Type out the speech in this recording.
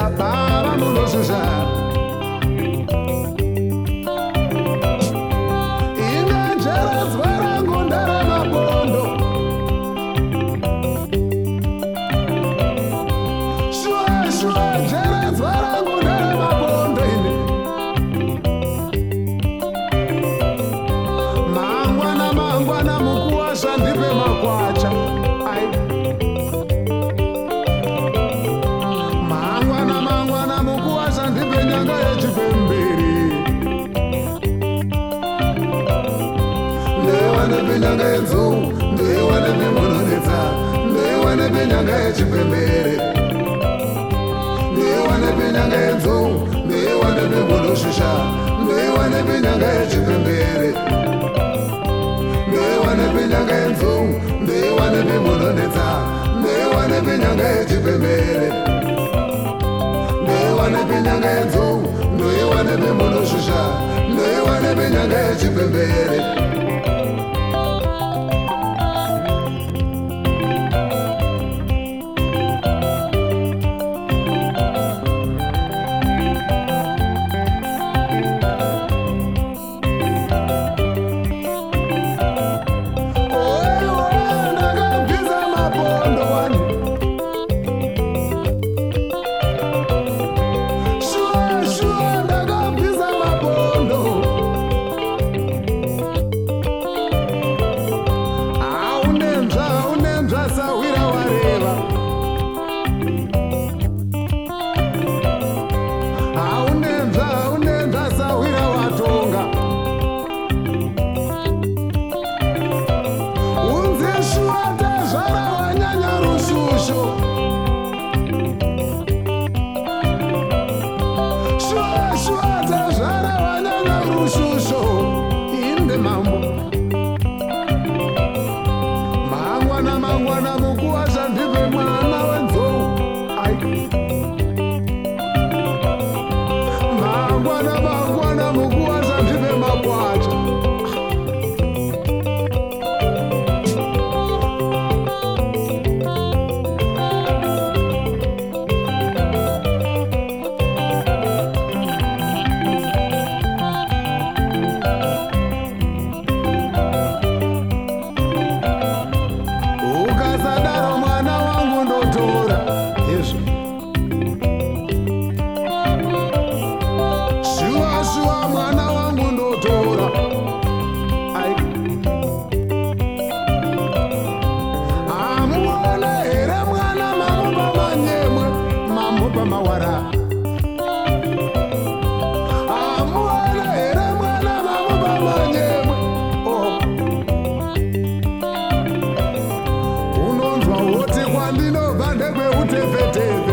baba munozvuzva ine njeredzwa rangu nderemabondo shua njeredzwa rangu nderemabondo ine mangwana mukuwasha ndipe makwacha mangwana mukuwasha ndipe nyanga yechipemberi ndewane nyanga yenzou ndewane munonetsa ndewane nyanga yechipemberi ndewane nyanga yenzou ndewane munoshusha ndewane nyanga yechipemberi ndewane nyanga yenzou ndewane munonetsa ndewane nyanga yechipemberi ndewane nyanga yenzou ndewane munoshusha ndewane nyanga yechipemberi mangwana mukuwasha ndipe mwana wenzou mangwana mukuwasha ndipe makwacha ukasadaro mwana wangu ndotora izvo shuwa mwana wangu ndotora amuona here mwana mamupa manyemwe mamupa mawara amuona here mwana mamupa manyemwe unonzwa woti kwandinobva ndekweuteveteve